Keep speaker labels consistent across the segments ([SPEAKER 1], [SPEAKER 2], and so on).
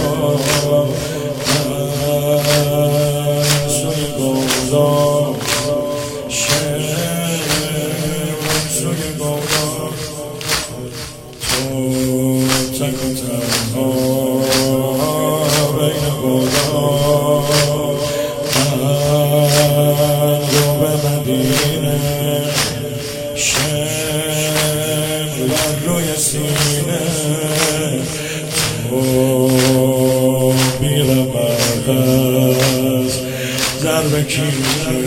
[SPEAKER 1] سوی گوزا سوی گوزا تو تک و تنها بین گوزا من رو به مدینه بر روی سینه تو بیرم برغز ضرب کینه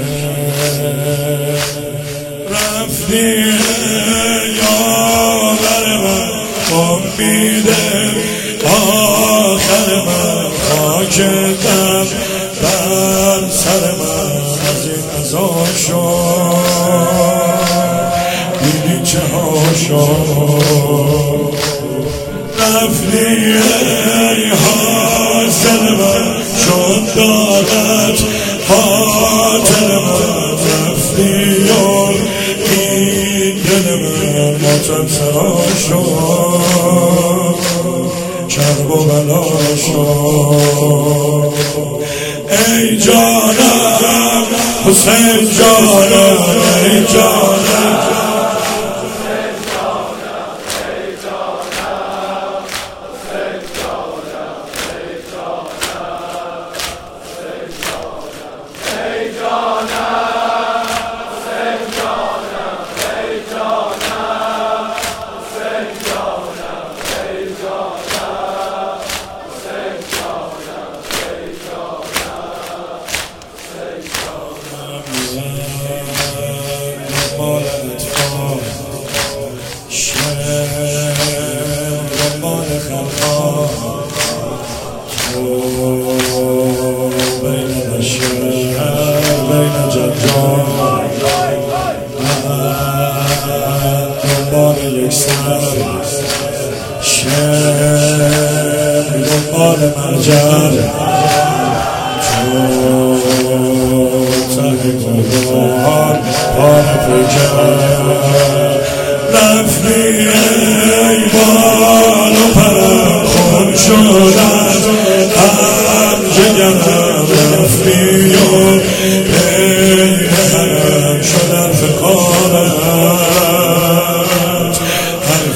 [SPEAKER 1] رفتی یاور من امیده آخر من خاکتم بر سر من از این ازا شد دیدی چه ها شد رفتی ای حاصل من شد دارد خاطر من رفتی یار این دل من ماتم سرا شد کرب و بلا شد ای جانم حسین جانم ای جانم دنبال خلقا تو بین بشر بین جنجال من دنبال یک سر شم دنبال مرجل تو ته گلبان پار پیکر رفتی ای بال و پرم خون شدن هم جگرم رفتی و پی حرم شدن فکارت حرف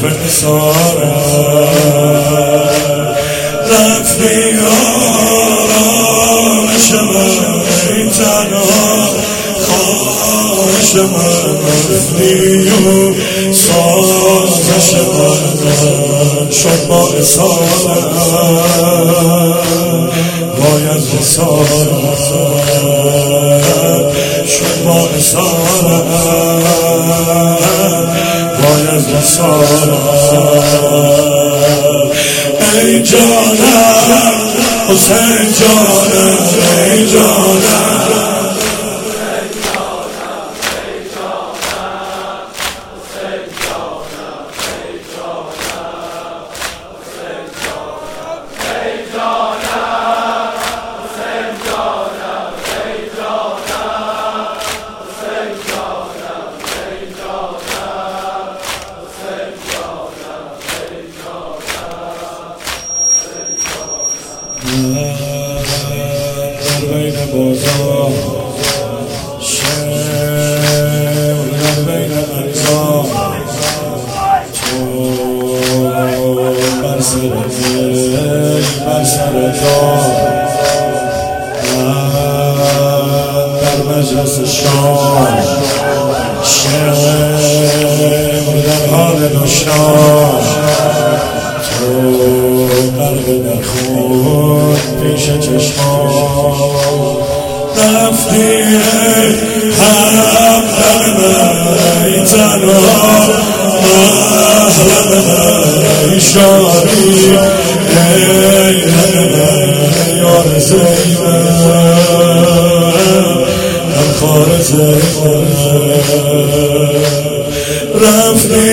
[SPEAKER 1] نثارت رفتی آرامش من ای تنها خواهش من رفتی و سازش من شد با اصالت باید رسالت شد با اصالت باید رسالت ای جانم حسین جانم ای جانم در بین بازار شمر در بین اجزا تو بر سر بر سر دار من در مجلس شام شمر در حال نوشام تو قلب در خون پیش چشمان رفتی هم در من ای تنها محرم من ای شاری ای من یار زیمن هم خار زیمن رفتی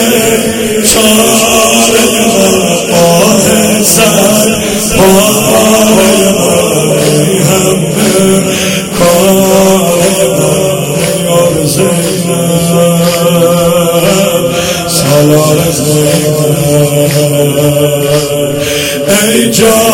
[SPEAKER 1] چاره من آه سر پاره من همه کار من یار زیمن سالار زیمن ای جان